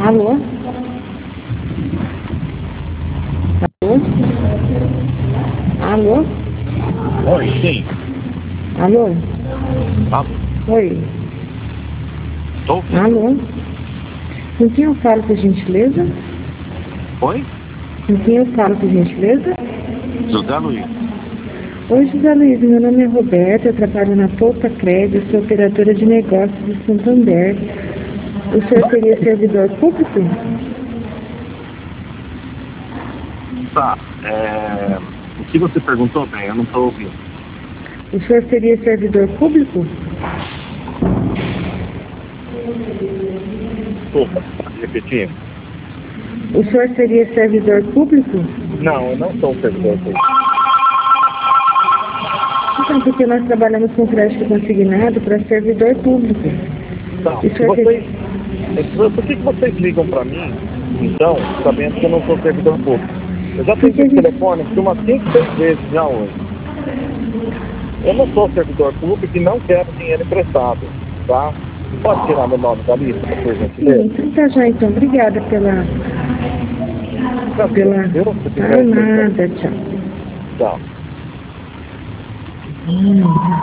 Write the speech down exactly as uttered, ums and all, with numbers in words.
Alô? Alô? Alô? Oi, sim. Alô? Alô? Oi. Estou ouvindo. Alô? Com quem eu falo, por gentileza? Oi? Com quem eu falo, por gentileza? José Luiz. Oi, José Luiz. Meu nome é Roberta, eu trabalho na Poupa Crédito, sou operadora de negócios de Santander. O senhor seria servidor público? Tá. É... O que você perguntou, bem? Eu não estou ouvindo. O senhor seria servidor público? Desculpa, pode repetir? O senhor seria servidor público? Não, eu não sou servidor público. Então, porque nós trabalhamos com crédito consignado para servidor público. Tá. E o senhor Vocês... ter- Por que, que vocês ligam para mim, então, sabendo que eu não sou servidor público? Eu já Porque atendi a o gente... telefone por umas cinco, seis vezes já hoje. Eu não sou servidor público e não quero dinheiro emprestado, tá? Pode tirar meu nome da lista, por Sim, gentileza? então tá já, então. Obrigada pela... Pela... Eu, se Tá quiser, nada, tchau. tchau. Hum.